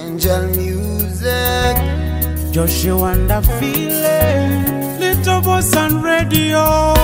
Angel music. Joshua Wanda feeling. Little boss on radio.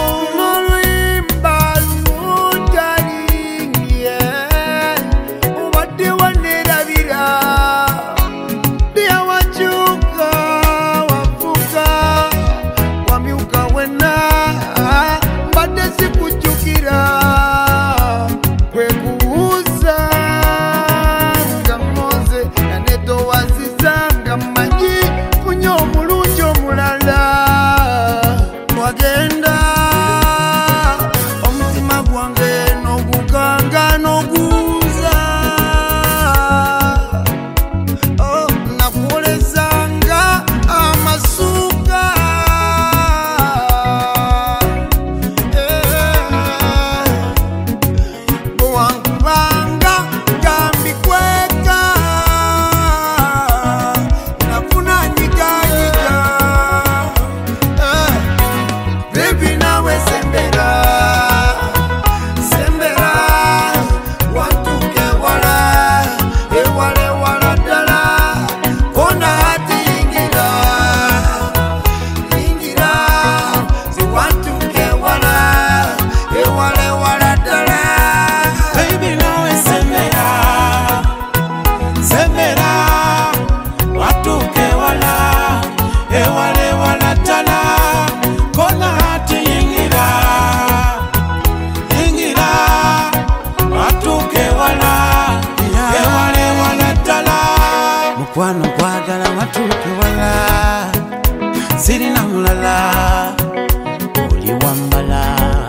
Kwano kwagala watuke wala sirina mulala oli wambala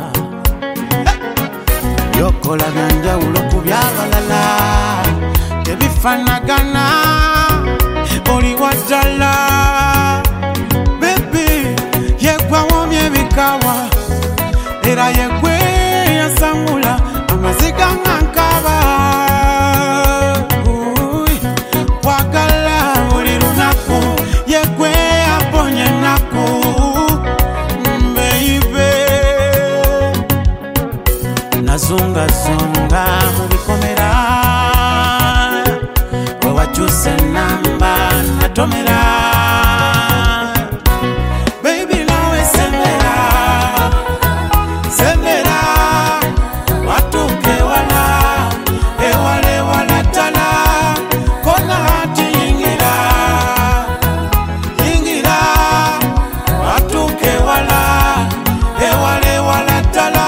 yokola byanjawulo ku byabalala tebifanagana oli wadala baby yegwa womye ebikawa era yegwe yasamula amaziga ngankaba Zunga zunga mubikomera wewachuse namba natomera baby nawe semera semera watuke wala ewale wala tala kona hati ingira ingira watuke wala ewale wala tala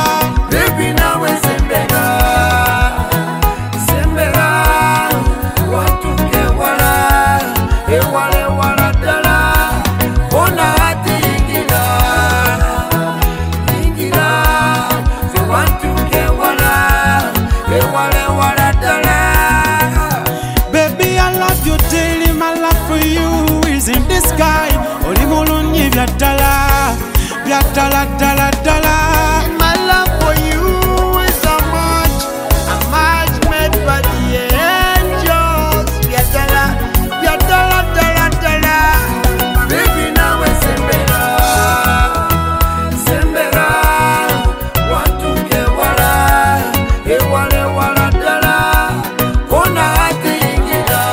Baby, I love you daily, my love for you is in the sky. Oli mulungi byatala, byatala, tala, tala. My love for you is a match made by the angels. Yatala, yatala, tala, tala. Baby, now it's sembera, sembera. Watuke wala, ewale wala tala. Kona hati ingira,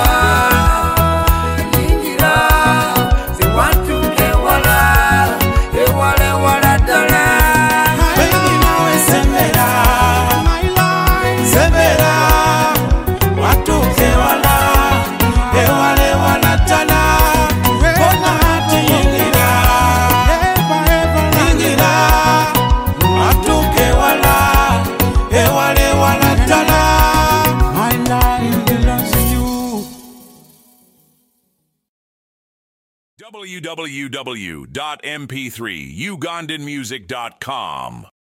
ingira. Se watuke wala, ewale wala tala. Baby, now it's sembera, my life. Sembera, watuke wala, ewale wala tala. Kona hati ingira, ingira. Watuke wala, ewale wala tala. My life belongs to you. www.mp3ugandanmusic.com